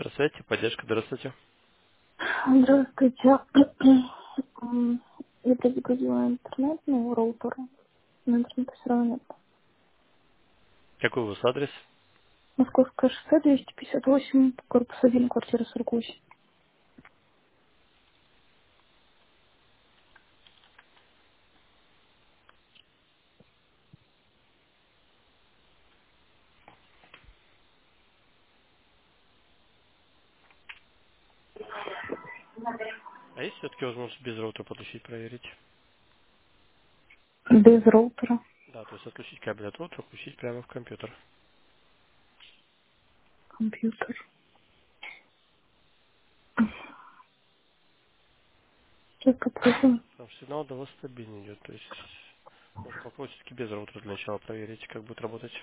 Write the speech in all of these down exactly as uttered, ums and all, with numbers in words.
Здравствуйте, поддержка, здравствуйте. Здравствуйте. М, Я перезагрузила интернет, ну, роутер. Но интернета все равно нет. Какой у вас адрес? Московское шоссе, двести пятьдесят восемь, корпус один, квартира сорок восемь. А есть все-таки возможность без роутера подключить, проверить? Без роутера. Да, то есть отключить кабель от роутера, включить прямо в компьютер. Компьютер. Сейчас попробуем. Там сигнал до вас стабильно идет, то есть можно попробовать все-таки без роутера для начала проверить, как будет работать.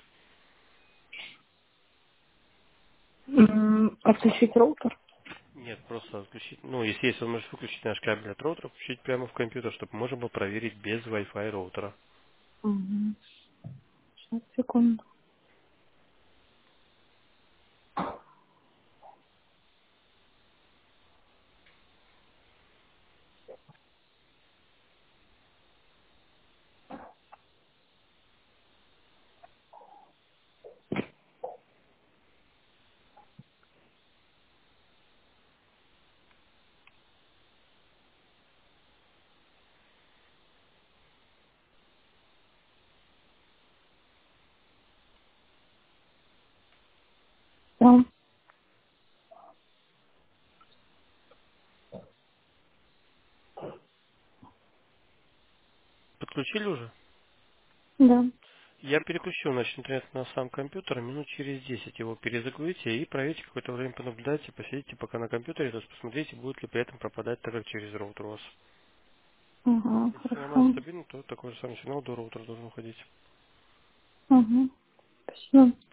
М, Отключить роутер? Нет, просто отключить. Ну, если есть возможность выключить наш кабель от роутера, включить прямо в компьютер, чтобы можно было проверить без Wi-Fi роутера. Угу. Сейчас, секунду. Да. Подключили уже? Да. Я переключил, значит, интернет на сам компьютер, минут через десять его перезагрузите и проверьте, какое-то время понаблюдайте, посидите пока на компьютере, то есть посмотрите, будет ли при этом пропадать так, как через роутер у вас. Ага, Если все нормально хорошо. стабильно, то такой же самый сигнал до роутера должен уходить. Угу. Спасибо.